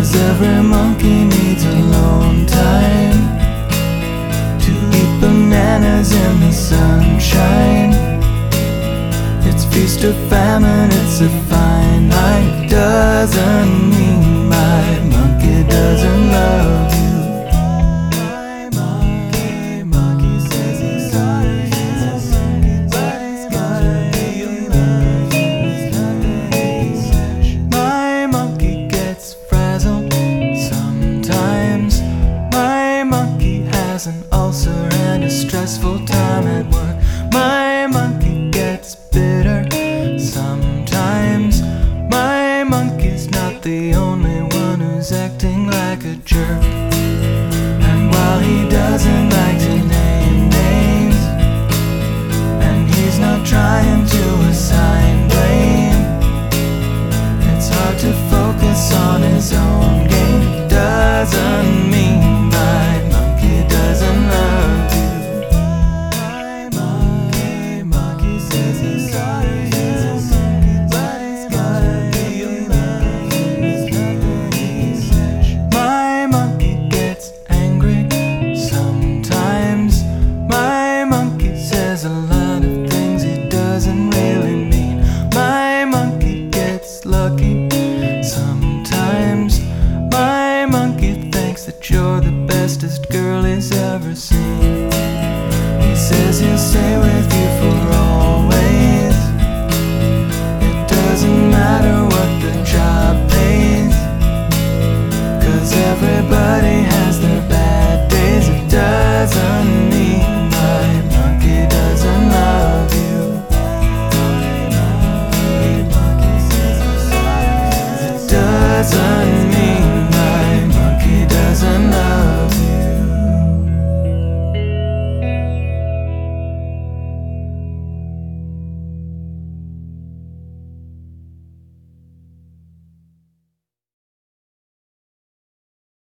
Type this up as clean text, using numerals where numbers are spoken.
'cause every monkey needs alone time to eat bananas in the sunshine. It's feast or famine, it's a fine line. It doesn't mean my monkey doesn't love you. My monkey says he's sorry, but he's gotta realize there's nothing special. My monkey gets frazzled sometimes. My monkey has an ulcer and a stressful time at work. My monkey gets bitter sometimes. My monkey's not the only one who's acting like a jerk. And while he doesn't like to name names, and he's not trying to assign blame, it's hard to focus on his own game. Doesn't mean my monkey doesn't love you. My monkey says he's sorry, but he's gotta realize there's nothing special. My monkey gets angry sometimes. My monkey says a lot of things he doesn't really mean. My monkey gets lucky sometimes. My monkey thinks that you're the bestest girl